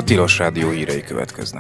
Tilos Rádió hírei következnek.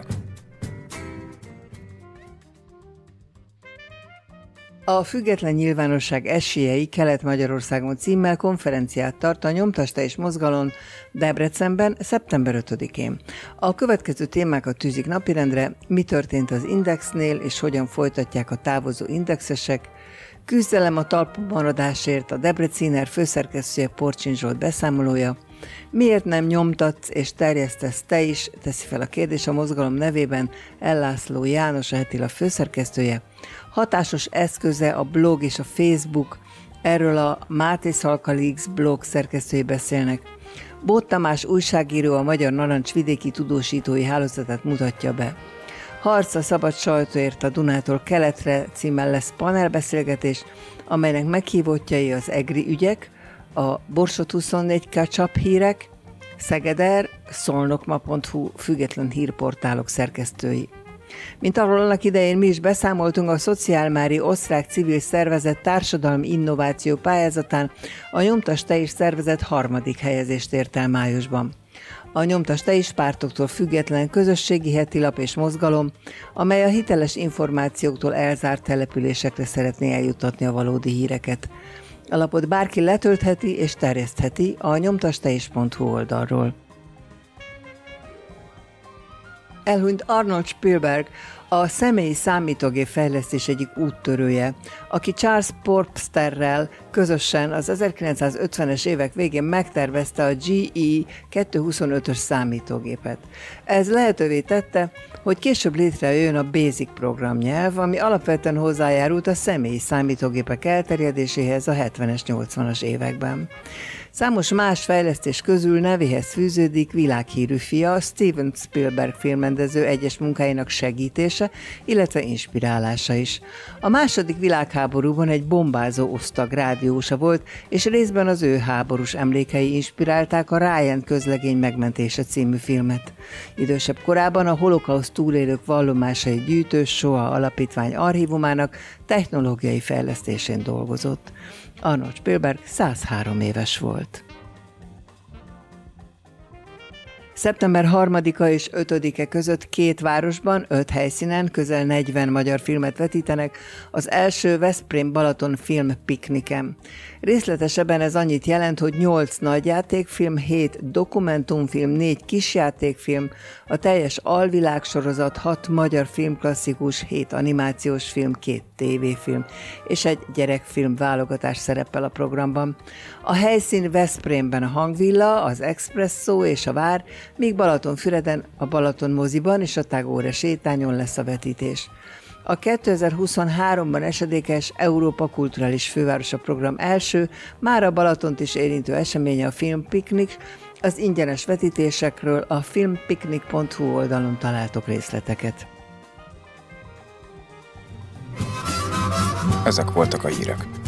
A Független Nyilvánosság esélyei Kelet-Magyarországon címmel konferenciát tart a Nyomtasd Te is mozgalom Debrecenben szeptember 5-én. A következő témákat tűzik napirendre: mi történt az Indexnél és hogyan folytatják a távozó indexesek, küzdelem a talpon maradásért, a Debreciner főszerkesztője Porcsin Zsolt beszámolója, miért nem nyomtatsz és terjesztesz te is, teszi fel a kérdés a mozgalom nevében Ellászló János, a Heti Lap főszerkesztője. Hatásos eszköze a blog és a Facebook, erről a Máté Szalka Leaks blog szerkesztői beszélnek. Bót Tamás újságíró a Magyar Narancs vidéki tudósítói hálózatát mutatja be. Harc a szabad sajtóért a Dunától keletre címmel lesz panelbeszélgetés, amelynek meghívottjai az EGRI ügyek, a Borsod 24 Kacsap hírek, Szegeder, szolnokma.hu független hírportálok szerkesztői. Mint arról annak idején mi is beszámoltunk, a Szociálmári osztrák civil szervezet társadalmi innováció pályázatán a Nyomtasd Te is szervezet 3. helyezést ért el májusban. A Nyomtasd Te is pártoktól független közösségi hetilap és mozgalom, amely a hiteles információktól elzárt településekre szeretné eljuttatni a valódi híreket. A lapot bárki letöltheti és terjesztheti a nyomtasdteis.hu oldalról. Elhunyt Arnold Spielberg, a személyi számítógép fejlesztés egyik úttörője, aki Charles Forsterrel közösen az 1950-es évek végén megtervezte a GE 225-ös számítógépet. Ez lehetővé tette, hogy később létrejöjjön a BASIC programnyelv, ami alapvetően hozzájárult a személyi számítógépek elterjedéséhez a 70-es, 80-as években. Számos más fejlesztés közül nevéhez fűződik világhírű fia, Steven Spielberg filmrendező egyes munkáinak segítése, illetve inspirálása is. A második világháborúban egy bombázó osztag rádiósa volt, és részben az ő háborús emlékei inspirálták a Ryan közlegény megmentése című filmet. Idősebb korában a holokauszt túlélők vallomásai gyűjtő SOA alapítvány archívumának technológiai fejlesztésén dolgozott. Arnold Spielberg 103 éves volt. Szeptember 3-a és 5-e között 2 városban, 5 helyszínen közel 40 magyar filmet vetítenek az első Veszprém-Balaton filmpikniken. Részletesebben ez annyit jelent, hogy 8 nagyjátékfilm, 7 dokumentumfilm, 4 kisjátékfilm, a teljes alvilág sorozat, 6 magyar filmklasszikus, 7 animációs film, 2 tévéfilm és egy gyerekfilm válogatás szerepel a programban. A helyszín Veszprémben a Hangvilla, az Expresszó és a Vár, míg Balatonfüreden a Balaton moziban és a Tagore sétányon lesz a vetítés. A 2023-ban esedékes Európa Kulturális Fővárosa program első, már a Balatont is érintő eseménye a Filmpiknik. Az ingyenes vetítésekről a filmpiknik.hu oldalon találtok részleteket. Ezek voltak a hírek.